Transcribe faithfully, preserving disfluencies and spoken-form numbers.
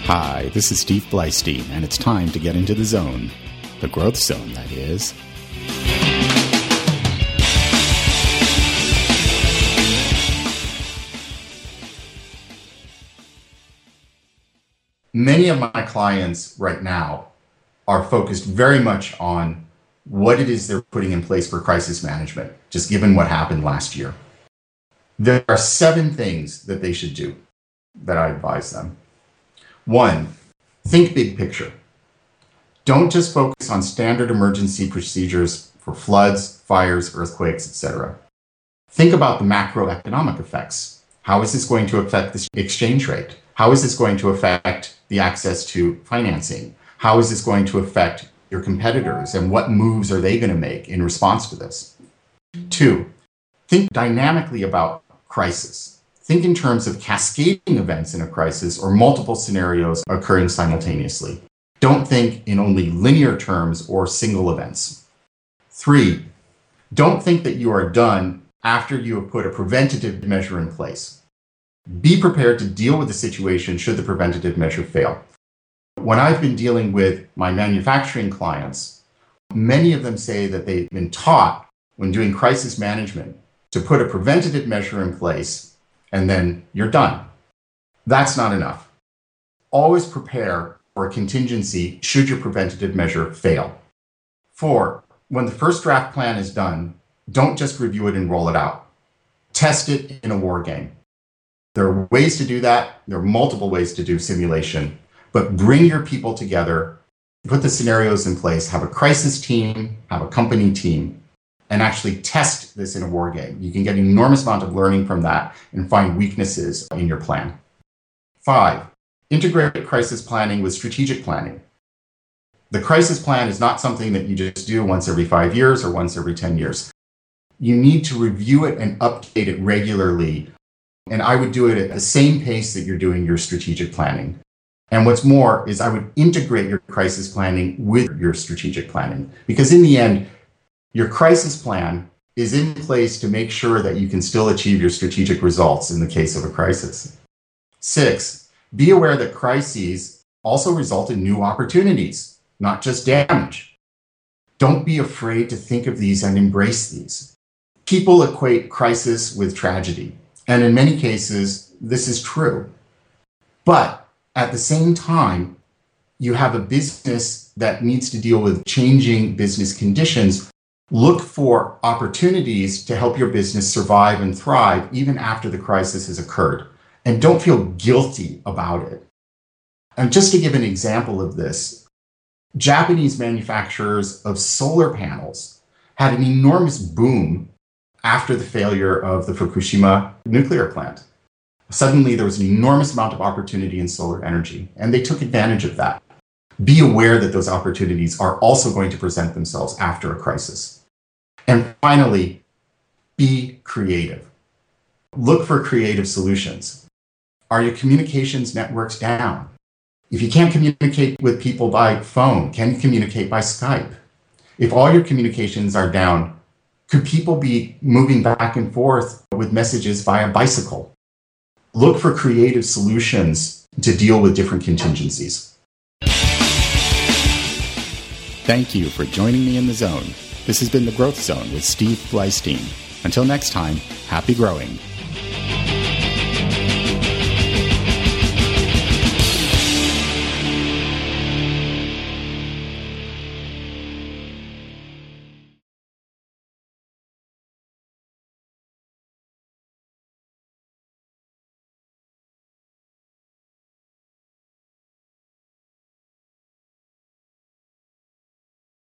Hi, this is Steve Bleistein, and it's time to get into the zone. The growth zone, that is. Many of my clients right now are focused very much on what it is they're putting in place for crisis management, just given what happened last year. There are seven things that they should do that I advise them. One, think big picture. Don't just focus on standard emergency procedures for floods, fires, earthquakes, et cetera. Think about the macroeconomic effects. How is this going to affect the exchange rate? How is this going to affect the access to financing? How is this going to affect your competitors, and what moves are they going to make in response to this? Two, think dynamically about crisis. Think in terms of cascading events in a crisis or multiple scenarios occurring simultaneously. Don't think in only linear terms or single events. Three, don't think that you are done after you have put a preventative measure in place. Be prepared to deal with the situation should the preventative measure fail. When I've been dealing with my manufacturing clients, many of them say that they've been taught when doing crisis management to put a preventative measure in place and then you're done. That's not enough. Always prepare for a contingency should your preventative measure fail. Four, when the first draft plan is done, don't just review it and roll it out. Test it in a war game. There are ways to do that. There are multiple ways to do simulation. But bring your people together, put the scenarios in place, have a crisis team, have a company team, and actually test this in a war game. You can get an enormous amount of learning from that and find weaknesses in your plan. Five, integrate crisis planning with strategic planning. The crisis plan is not something that you just do once every five years or once every ten years. You need to review it and update it regularly. And I would do it at the same pace that you're doing your strategic planning. And what's more is I would integrate your crisis planning with your strategic planning. Because in the end, your crisis plan is in place to make sure that you can still achieve your strategic results in the case of a crisis. Six, be aware that crises also result in new opportunities, not just damage. Don't be afraid to think of these and embrace these. People equate crisis with tragedy. And in many cases, this is true. But at the same time, you have a business that needs to deal with changing business conditions. Look for opportunities to help your business survive and thrive even after the crisis has occurred. And don't feel guilty about it. And just to give an example of this, Japanese manufacturers of solar panels had an enormous boom after the failure of the Fukushima nuclear plant. Suddenly, there was an enormous amount of opportunity in solar energy, and they took advantage of that. Be aware that those opportunities are also going to present themselves after a crisis. And finally, be creative. Look for creative solutions. Are your communications networks down? If you can't communicate with people by phone, can you communicate by Skype? If all your communications are down, could people be moving back and forth with messages via bicycle? Look for creative solutions to deal with different contingencies. Thank you for joining me in the zone. This has been The Growth Zone with Steve Bleistein. Until next time, happy growing.